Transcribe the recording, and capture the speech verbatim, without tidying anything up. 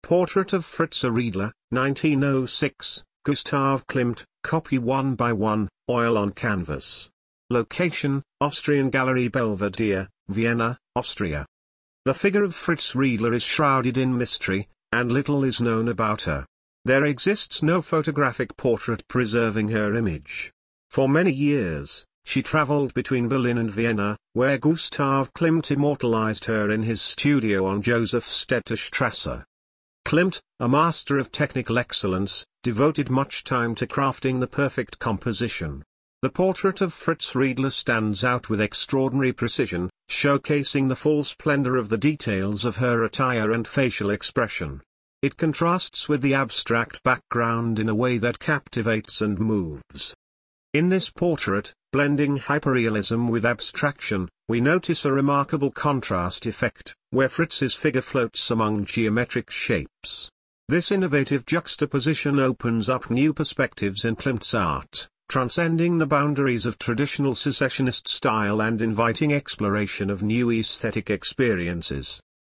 Portrait of Fritz Riedler, nineteen oh six, Gustav Klimt, copy one by one, oil on canvas. Location, Austrian Gallery Belvedere, Vienna, Austria. The figure of Fritz Riedler is shrouded in mystery, and little is known about her. There exists no photographic portrait preserving her image. For many years, she traveled between Berlin and Vienna, where Gustav Klimt immortalized her in his studio on Josefstädter Strasse. Klimt, a master of technical excellence, devoted much time to crafting the perfect composition. The portrait of Fritz Riedler stands out with extraordinary precision, showcasing the full splendor of the details of her attire and facial expression. It contrasts with the abstract background in a way that captivates and moves. In this portrait, blending hyperrealism with abstraction, we notice a remarkable contrast effect, where Fritz's figure floats among geometric shapes. This innovative juxtaposition opens up new perspectives in Klimt's art, transcending the boundaries of traditional secessionist style and inviting exploration of new aesthetic experiences.